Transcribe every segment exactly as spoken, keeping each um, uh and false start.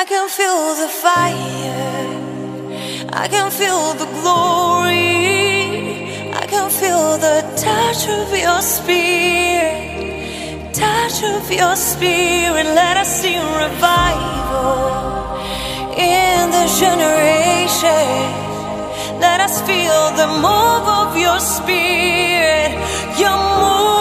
I can feel the fire, I can feel the glory, I can feel the touch of your spirit, touch of your spirit. Let us see revival in this generation. Let us feel the move of your spirit, your move.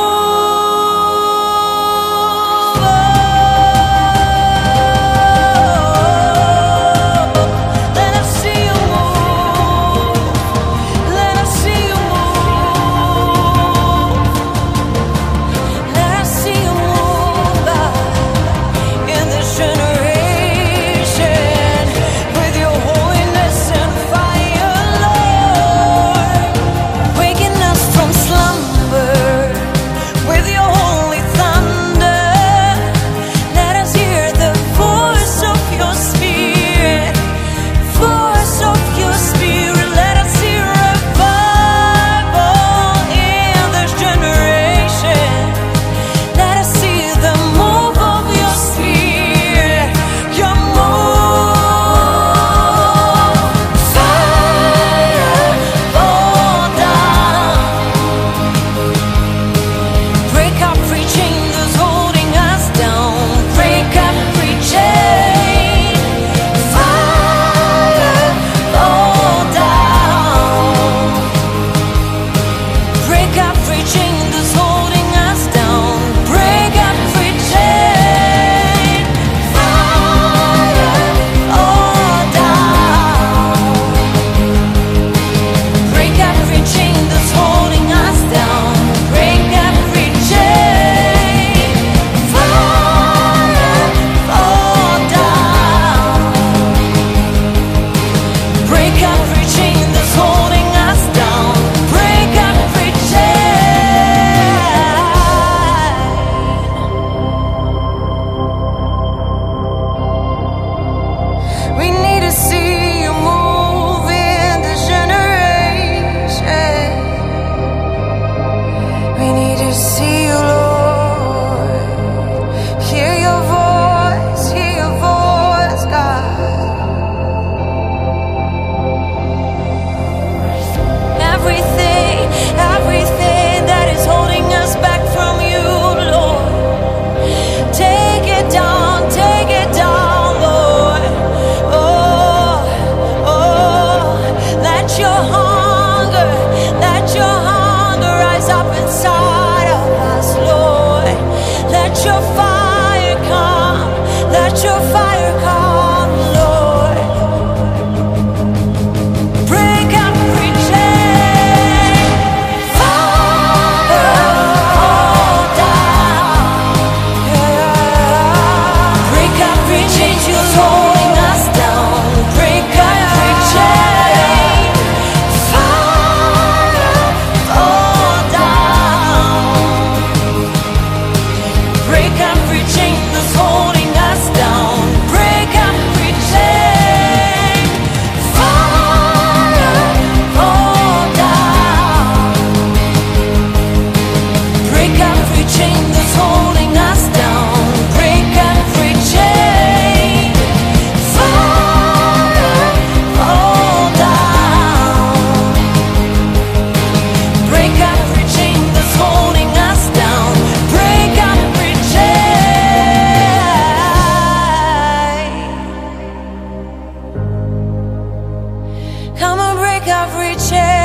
Come and break every chain.